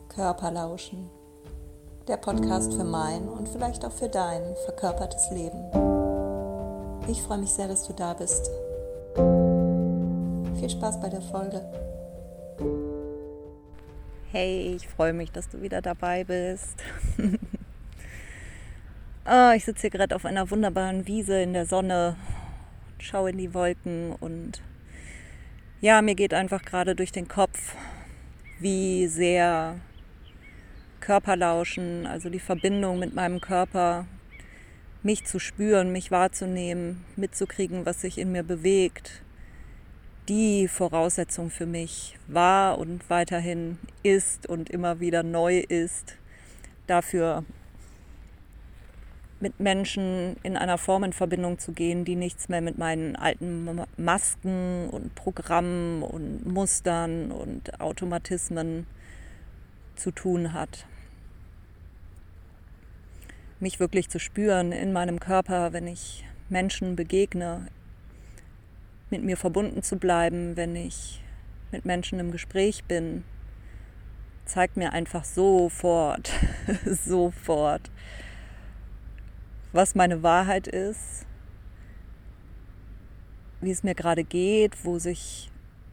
Körperlauschen, der Podcast für mein und vielleicht auch für dein verkörpertes Leben. Ich freue mich sehr, dass du da bist. Viel Spaß bei der Folge. Hey, ich freue mich, dass du wieder dabei bist. Ich sitze hier gerade auf einer wunderbaren Wiese in der Sonne, schaue in die Wolken und ja, mir geht einfach gerade durch den Kopf, wie sehr Körperlauschen, also die Verbindung mit meinem Körper, mich zu spüren, mich wahrzunehmen, mitzukriegen, was sich in mir bewegt, die Voraussetzung für mich war und weiterhin ist und immer wieder neu ist, dafür mit Menschen in einer Form in Verbindung zu gehen, die nichts mehr mit meinen alten Masken und Programmen und Mustern und Automatismen zu tun hat. Mich wirklich zu spüren in meinem Körper, wenn ich Menschen begegne, mit mir verbunden zu bleiben, wenn ich mit Menschen im Gespräch bin, zeigt mir einfach sofort, was meine Wahrheit ist, wie es mir gerade geht, wo sich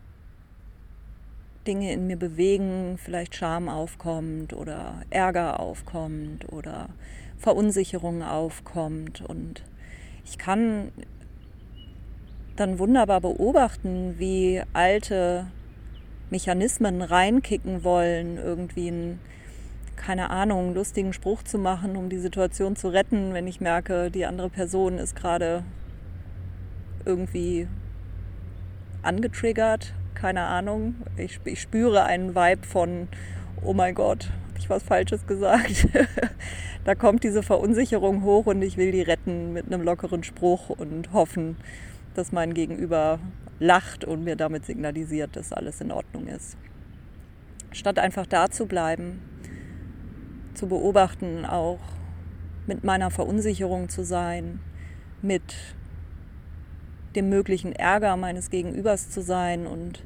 Dinge in mir bewegen, vielleicht Scham aufkommt oder Ärger aufkommt oder Verunsicherung aufkommt. Und ich kann dann wunderbar beobachten, wie alte Mechanismen reinkicken wollen, irgendwie einen, keine Ahnung, lustigen Spruch zu machen, um die Situation zu retten, wenn ich merke, die andere Person ist gerade irgendwie angetriggert, keine Ahnung. Ich spüre einen Vibe von, oh mein Gott, habe ich was Falsches gesagt? Da kommt diese Verunsicherung hoch und ich will die retten mit einem lockeren Spruch und hoffen, dass mein Gegenüber lacht und mir damit signalisiert, dass alles in Ordnung ist. Statt einfach da zu bleiben, zu beobachten, auch mit meiner Verunsicherung zu sein, mit dem möglichen Ärger meines Gegenübers zu sein und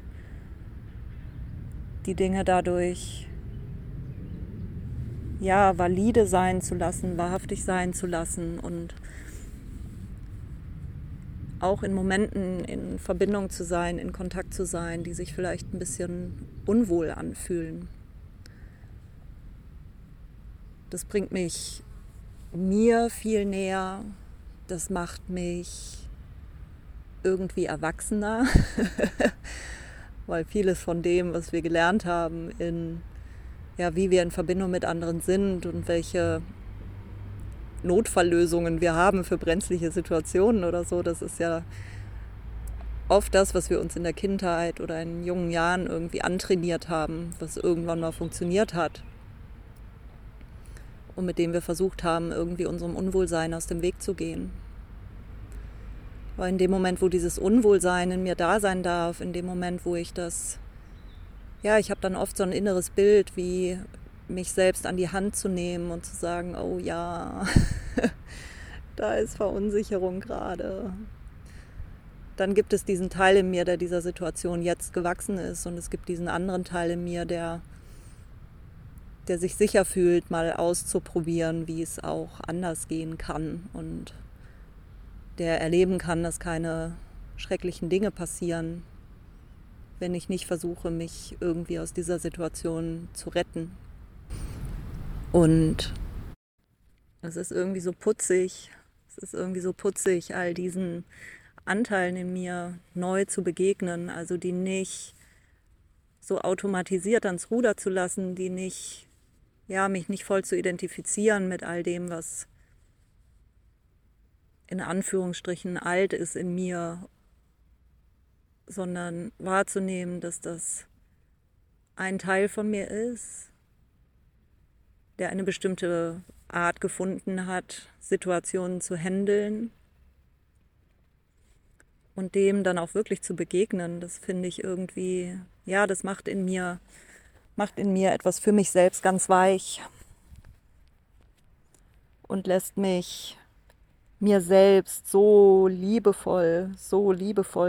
die Dinge dadurch valide sein zu lassen, wahrhaftig sein zu lassen und auch in Momenten in Verbindung zu sein, in Kontakt zu sein, die sich vielleicht ein bisschen unwohl anfühlen. Das bringt mich mir viel näher, das macht mich irgendwie erwachsener, weil vieles von dem, was wir gelernt haben, wie wir in Verbindung mit anderen sind und welche Notfalllösungen wir haben für brenzliche Situationen oder so, das ist ja oft das, was wir uns in der Kindheit oder in jungen Jahren irgendwie antrainiert haben, was irgendwann mal funktioniert hat und mit dem wir versucht haben, irgendwie unserem Unwohlsein aus dem Weg zu gehen. Aber in dem Moment, wo dieses Unwohlsein in mir da sein darf, in dem Moment, wo ich ich habe dann oft so ein inneres Bild, wie mich selbst an die Hand zu nehmen und zu sagen, oh ja, da ist Verunsicherung gerade. Dann gibt es diesen Teil in mir, der dieser Situation jetzt gewachsen ist, und es gibt diesen anderen Teil in mir, der sich sicher fühlt, mal auszuprobieren, wie es auch anders gehen kann und der erleben kann, dass keine schrecklichen Dinge passieren, wenn ich nicht versuche, mich irgendwie aus dieser Situation zu retten. Und es ist irgendwie so putzig, all diesen Anteilen in mir neu zu begegnen, also die nicht so automatisiert ans Ruder zu lassen, die nicht, mich nicht voll zu identifizieren mit all dem, was in Anführungsstrichen alt ist in mir, sondern wahrzunehmen, dass das ein Teil von mir ist, der eine bestimmte Art gefunden hat, Situationen zu handeln und dem dann auch wirklich zu begegnen. Das finde ich irgendwie, das macht in mir etwas für mich selbst ganz weich und lässt mich mir selbst so liebevoll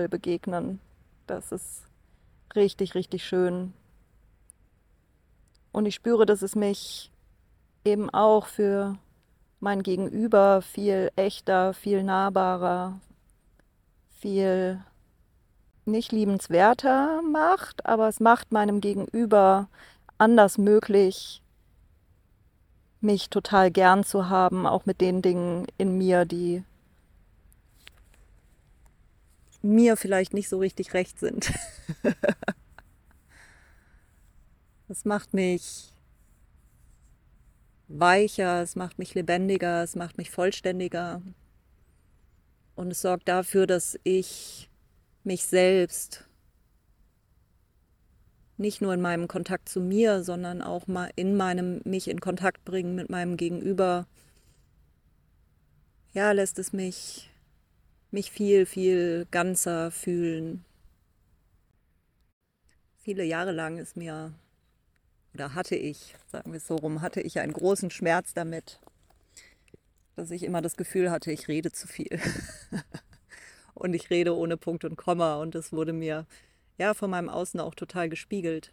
begegnen. Das ist richtig, richtig schön. Und ich spüre, dass es mich eben auch für mein Gegenüber viel echter, viel nahbarer, viel nicht liebenswerter macht, aber es macht meinem Gegenüber anders möglich, mich total gern zu haben, auch mit den Dingen in mir, die mir vielleicht nicht so richtig recht sind. Es macht mich weicher, es macht mich lebendiger, es macht mich vollständiger und es sorgt dafür, dass ich mich selbst nicht nur in meinem Kontakt zu mir, sondern auch mal in meinem mich in Kontakt bringen mit meinem Gegenüber, ja, lässt es mich viel, viel ganzer fühlen. Viele Jahre lang ist mir, oder hatte ich, sagen wir es so rum, hatte ich einen großen Schmerz damit, dass ich immer das Gefühl hatte, ich rede zu viel. Und ich rede ohne Punkt und Komma. Und das wurde mir ja von meinem Außen auch total gespiegelt,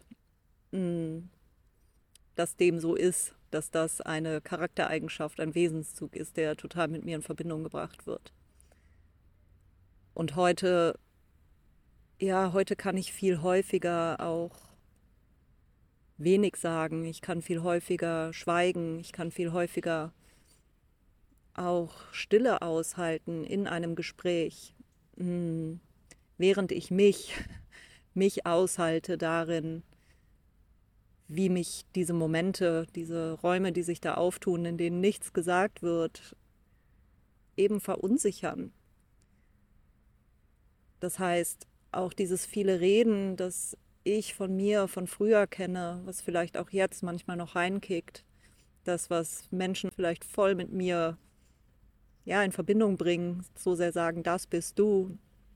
dass dem so ist, dass das eine Charaktereigenschaft, ein Wesenszug ist, der total mit mir in Verbindung gebracht wird. Und heute, ja, heute kann ich viel häufiger auch wenig sagen. Ich kann viel häufiger schweigen. Ich kann viel häufiger auch Stille aushalten in einem Gespräch, während ich mich aushalte darin, wie mich diese Momente, diese Räume, die sich da auftun, in denen nichts gesagt wird, eben verunsichern. Das heißt, auch dieses viele Reden, das ich von mir, von früher kenne, was vielleicht auch jetzt manchmal noch reinkickt, das, was Menschen vielleicht voll mit mir ja, in Verbindung bringen, so sehr sagen, das bist du.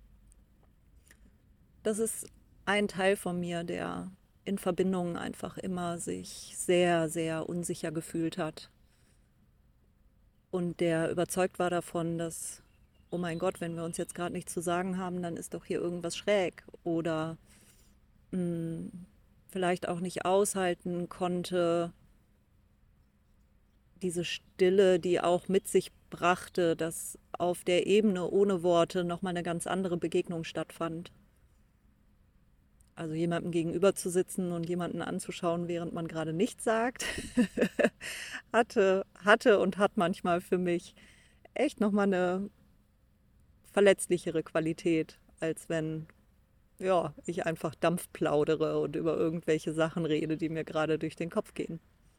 Das ist ein Teil von mir, der in Verbindungen einfach immer sich sehr, sehr unsicher gefühlt hat. Und der überzeugt war davon, dass, oh mein Gott, wenn wir uns jetzt gerade nichts zu sagen haben, dann ist doch hier irgendwas schräg. Oder vielleicht auch nicht aushalten konnte, diese Stille, die auch mit sich brachte, dass auf der Ebene ohne Worte nochmal eine ganz andere Begegnung stattfand. Also jemandem gegenüber zu sitzen und jemanden anzuschauen, während man gerade nichts sagt, hatte und hat manchmal für mich echt nochmal eine verletzlichere Qualität, als wenn ja, ich einfach Dampf plaudere und über irgendwelche Sachen rede, die mir gerade durch den Kopf gehen.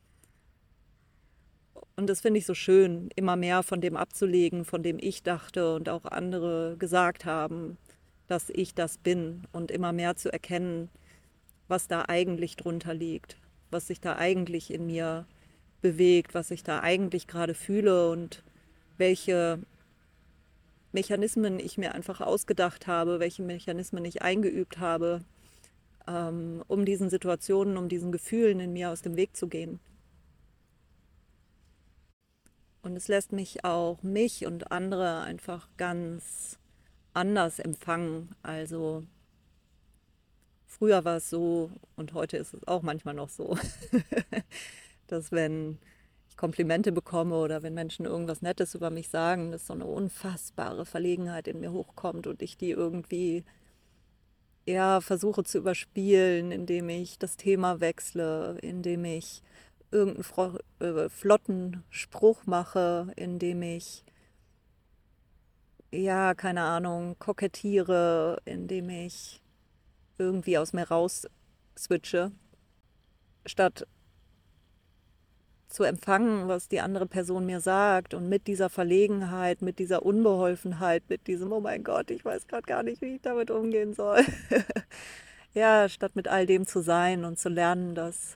Und das finde ich so schön, immer mehr von dem abzulegen, von dem ich dachte und auch andere gesagt haben, dass ich das bin und immer mehr zu erkennen, was da eigentlich drunter liegt, was sich da eigentlich in mir bewegt, was ich da eigentlich gerade fühle und welche Mechanismen ich mir einfach ausgedacht habe, welche Mechanismen ich eingeübt habe, um diesen Situationen, um diesen Gefühlen in mir aus dem Weg zu gehen. Und es lässt mich und andere einfach ganz anders empfangen. Also früher war es so und heute ist es auch manchmal noch so, dass wenn ich Komplimente bekomme oder wenn Menschen irgendwas Nettes über mich sagen, dass so eine unfassbare Verlegenheit in mir hochkommt und ich die irgendwie ja, versuche zu überspielen, indem ich das Thema wechsle, indem ich irgendeinen flotten Spruch mache, indem ich, ja, keine Ahnung, kokettiere, indem ich irgendwie aus mir raus switche, statt zu empfangen, was die andere Person mir sagt und mit dieser Verlegenheit, mit dieser Unbeholfenheit, mit diesem, oh mein Gott, ich weiß gerade gar nicht, wie ich damit umgehen soll. Ja, statt mit all dem zu sein und zu lernen,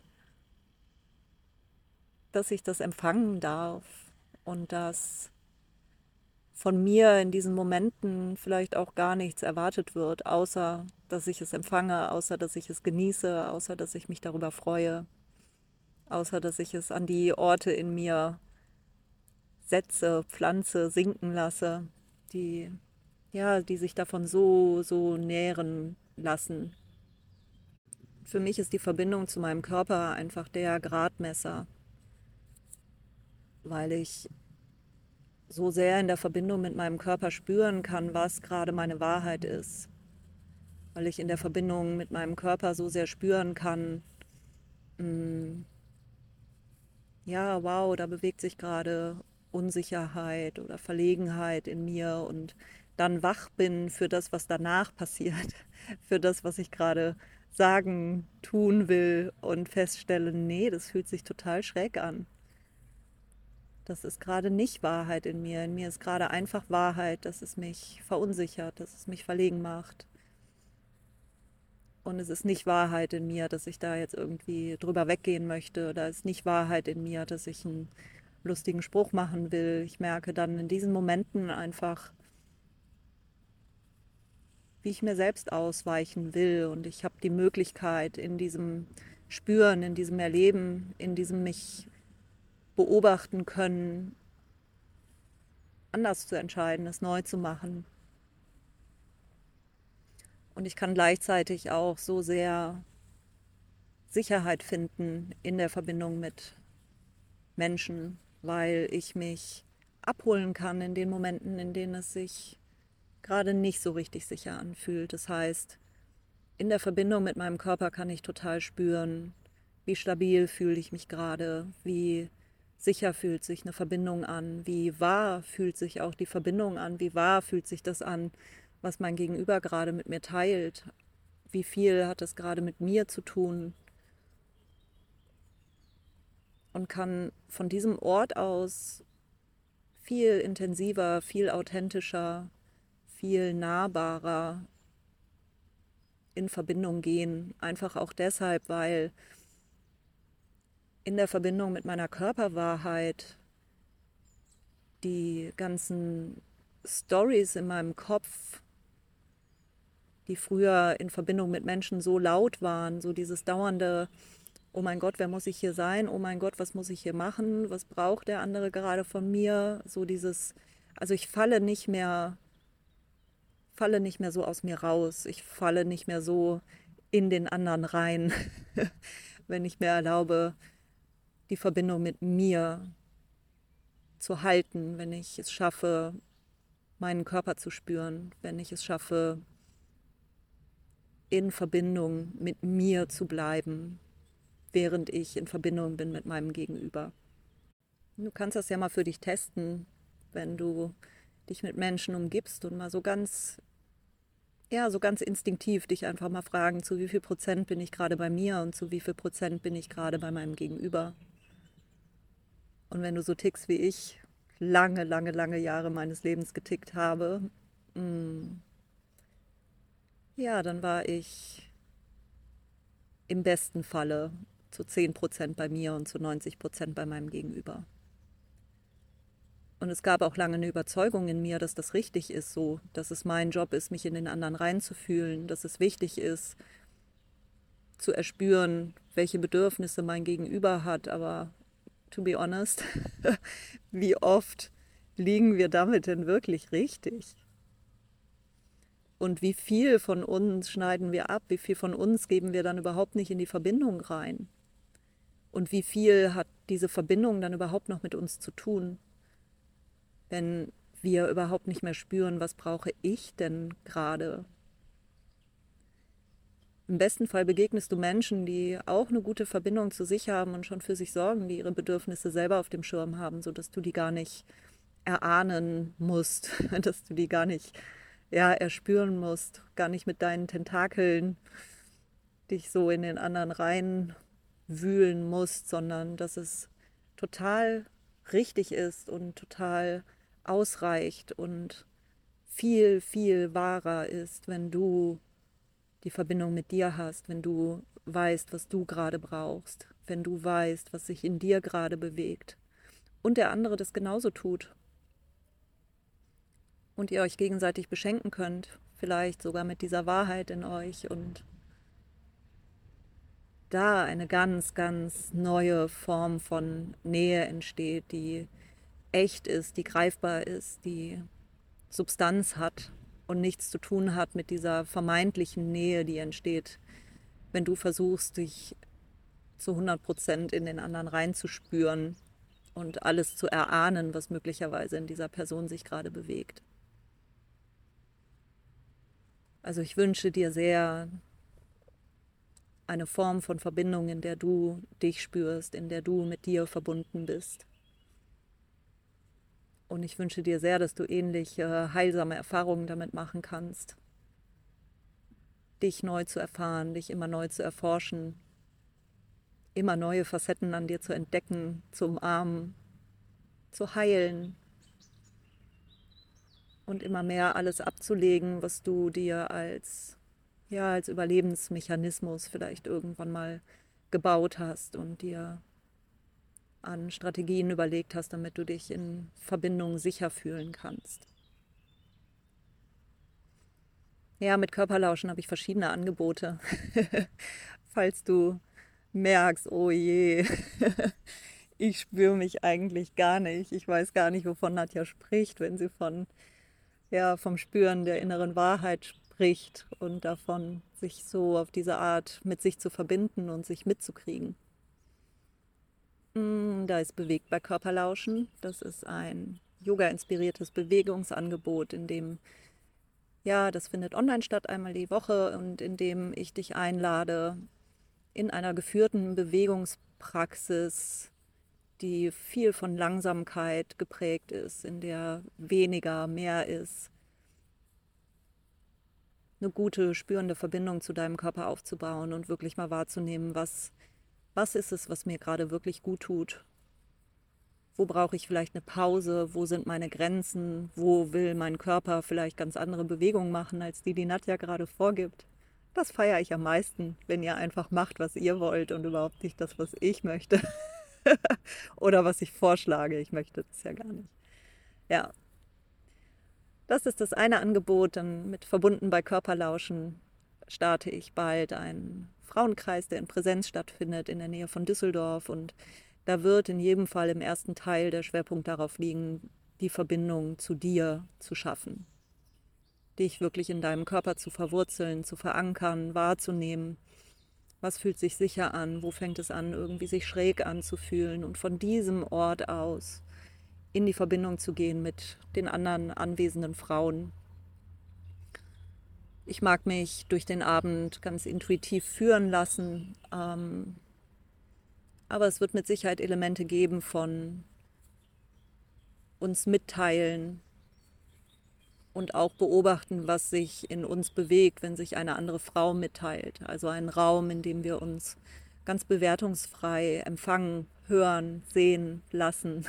dass ich das empfangen darf und dass von mir in diesen Momenten vielleicht auch gar nichts erwartet wird, außer dass ich es empfange, außer dass ich es genieße, außer dass ich mich darüber freue, außer dass ich es an die Orte in mir setze, pflanze, sinken lasse, die, ja, die sich davon so, so nähren lassen. Für mich ist die Verbindung zu meinem Körper einfach der Gradmesser, weil ich so sehr in der Verbindung mit meinem Körper spüren kann, was gerade meine Wahrheit ist. Weil ich in der Verbindung mit meinem Körper so sehr spüren kann, ja, wow, da bewegt sich gerade Unsicherheit oder Verlegenheit in mir und dann wach bin für das, was danach passiert, für das, was ich gerade sagen, tun will und feststelle, nee, das fühlt sich total schräg an. Das ist gerade nicht Wahrheit in mir. In mir ist gerade einfach Wahrheit, dass es mich verunsichert, dass es mich verlegen macht. Und es ist nicht Wahrheit in mir, dass ich da jetzt irgendwie drüber weggehen möchte. Oder es ist nicht Wahrheit in mir, dass ich einen lustigen Spruch machen will. Ich merke dann in diesen Momenten einfach, wie ich mir selbst ausweichen will. Und ich habe die Möglichkeit in diesem Spüren, in diesem Erleben, in diesem mich beobachten können, anders zu entscheiden, es neu zu machen. Und ich kann gleichzeitig auch so sehr Sicherheit finden in der Verbindung mit Menschen, weil ich mich abholen kann in den Momenten, in denen es sich gerade nicht so richtig sicher anfühlt. Das heißt, in der Verbindung mit meinem Körper kann ich total spüren, wie stabil fühle ich mich gerade, wie sicher fühlt sich eine Verbindung an, wie wahr fühlt sich auch die Verbindung an, wie wahr fühlt sich das an, was mein Gegenüber gerade mit mir teilt, wie viel hat es gerade mit mir zu tun, und kann von diesem Ort aus viel intensiver, viel authentischer, viel nahbarer in Verbindung gehen. Einfach auch deshalb, weil in der Verbindung mit meiner Körperwahrheit die ganzen Stories in meinem Kopf, die früher in Verbindung mit Menschen so laut waren, so dieses dauernde, oh mein Gott, wer muss ich hier sein? Oh mein Gott, was muss ich hier machen? Was braucht der andere gerade von mir? So dieses, also ich falle nicht mehr so aus mir raus. Ich falle nicht mehr so in den anderen rein, wenn ich mir erlaube, die Verbindung mit mir zu halten, wenn ich es schaffe, meinen Körper zu spüren, wenn ich es schaffe, in Verbindung mit mir zu bleiben, während ich in Verbindung bin mit meinem Gegenüber. Du kannst das ja mal für dich testen, wenn du dich mit Menschen umgibst und mal so ganz instinktiv dich einfach mal fragen, zu wie viel Prozent bin ich gerade bei mir und zu wie viel Prozent bin ich gerade bei meinem Gegenüber. Und wenn du so tickst wie ich, lange, lange, lange Jahre meines Lebens getickt habe, ja, dann war ich im besten Falle zu 10% bei mir und zu 90% bei meinem Gegenüber. Und es gab auch lange eine Überzeugung in mir, dass das richtig ist so, dass es mein Job ist, mich in den anderen reinzufühlen, dass es wichtig ist, zu erspüren, welche Bedürfnisse mein Gegenüber hat. Aber to be honest, wie oft liegen wir damit denn wirklich richtig? Und wie viel von uns schneiden wir ab? Wie viel von uns geben wir dann überhaupt nicht in die Verbindung rein? Und wie viel hat diese Verbindung dann überhaupt noch mit uns zu tun, wenn wir überhaupt nicht mehr spüren, was brauche ich denn gerade? Im besten Fall begegnest du Menschen, die auch eine gute Verbindung zu sich haben und schon für sich sorgen, die ihre Bedürfnisse selber auf dem Schirm haben, sodass du die gar nicht erahnen musst, dass du die gar nicht erspüren musst, gar nicht mit deinen Tentakeln dich so in den anderen reinwühlen musst, sondern dass es total richtig ist und total ausreicht und viel, viel wahrer ist, wenn du die Verbindung mit dir hast, wenn du weißt, was du gerade brauchst, wenn du weißt, was sich in dir gerade bewegt und der andere das genauso tut. Und ihr euch gegenseitig beschenken könnt, vielleicht sogar mit dieser Wahrheit in euch und da eine ganz, ganz neue Form von Nähe entsteht, die echt ist, die greifbar ist, die Substanz hat und nichts zu tun hat mit dieser vermeintlichen Nähe, die entsteht wenn du versuchst, dich zu 100% in den anderen reinzuspüren und alles zu erahnen, was möglicherweise in dieser Person sich gerade bewegt. Also ich wünsche dir sehr eine Form von Verbindung, in der du dich spürst, in der du mit dir verbunden bist. Und ich wünsche dir sehr, dass du ähnliche heilsame Erfahrungen damit machen kannst, dich neu zu erfahren, dich immer neu zu erforschen, immer neue Facetten an dir zu entdecken, zu umarmen, zu heilen und immer mehr alles abzulegen, was du dir als Überlebensmechanismus vielleicht irgendwann mal gebaut hast und dir an Strategien überlegt hast, damit du dich in Verbindung sicher fühlen kannst. Ja, mit Körperlauschen habe ich verschiedene Angebote. Falls du merkst, oh je, ich spüre mich eigentlich gar nicht. Ich weiß gar nicht, wovon Nadja spricht, wenn sie vom Spüren der inneren Wahrheit spricht und davon, sich so auf diese Art mit sich zu verbinden und sich mitzukriegen. Da ist Bewegt bei Körperlauschen. Das ist ein yoga-inspiriertes Bewegungsangebot, in dem, das findet online statt, einmal die Woche, und in dem ich dich einlade, in einer geführten Bewegungspraxis, die viel von Langsamkeit geprägt ist, in der weniger mehr ist, eine gute, spürende Verbindung zu deinem Körper aufzubauen und wirklich mal wahrzunehmen, was ist es, was mir gerade wirklich gut tut. Wo brauche ich vielleicht eine Pause? Wo sind meine Grenzen? Wo will mein Körper vielleicht ganz andere Bewegungen machen, als die Nadja gerade vorgibt? Das feiere ich am meisten, wenn ihr einfach macht, was ihr wollt und überhaupt nicht das, was ich möchte. Oder was ich vorschlage. Ich möchte das ja gar nicht. Ja. Das ist das eine Angebot. Dann mit verbunden bei Körperlauschen starte ich bald einen Frauenkreis, der in Präsenz stattfindet in der Nähe von Düsseldorf, und da wird in jedem Fall im ersten Teil der Schwerpunkt darauf liegen, die Verbindung zu dir zu schaffen, dich wirklich in deinem Körper zu verwurzeln, zu verankern, wahrzunehmen, was fühlt sich sicher an, wo fängt es an, irgendwie sich schräg anzufühlen, und von diesem Ort aus in die Verbindung zu gehen mit den anderen anwesenden Frauen. Ich mag mich durch den Abend ganz intuitiv führen lassen, aber es wird mit Sicherheit Elemente geben von uns mitteilen und auch beobachten, was sich in uns bewegt, wenn sich eine andere Frau mitteilt. Also ein Raum, in dem wir uns ganz bewertungsfrei empfangen, hören, sehen, lassen.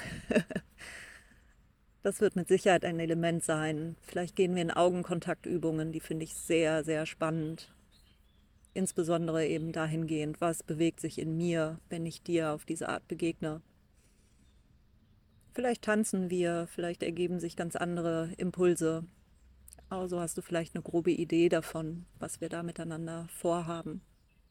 Das wird mit Sicherheit ein Element sein. Vielleicht gehen wir in Augenkontaktübungen, die finde ich sehr, sehr spannend. Insbesondere eben dahingehend, was bewegt sich in mir, wenn ich dir auf diese Art begegne. Vielleicht tanzen wir, vielleicht ergeben sich ganz andere Impulse. Also hast du vielleicht eine grobe Idee davon, was wir da miteinander vorhaben.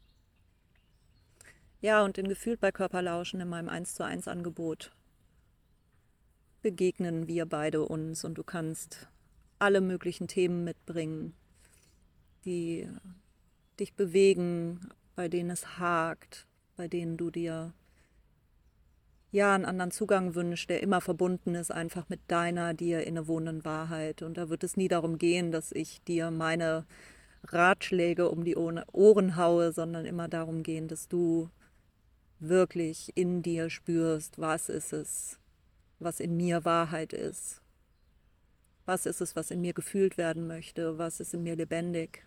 Ja, und in Gefühlt bei Körperlauschen in meinem 1:1 Angebot begegnen wir beide uns, und du kannst alle möglichen Themen mitbringen, die dich bewegen, bei denen es hakt, bei denen du dir einen anderen Zugang wünschst, der immer verbunden ist einfach mit deiner dir innewohnenden Wahrheit. Und da wird es nie darum gehen, dass ich dir meine Ratschläge um die Ohren haue, sondern immer darum gehen, dass du wirklich in dir spürst, was ist es, was in mir Wahrheit ist. Was ist es, was in mir gefühlt werden möchte? Was ist in mir lebendig?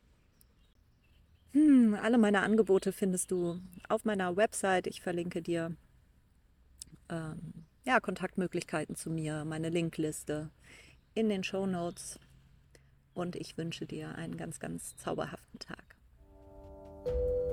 Alle meine Angebote findest du auf meiner Website. Ich verlinke dir Kontaktmöglichkeiten zu mir, meine Linkliste in den Shownotes. Und ich wünsche dir einen ganz, ganz zauberhaften Tag.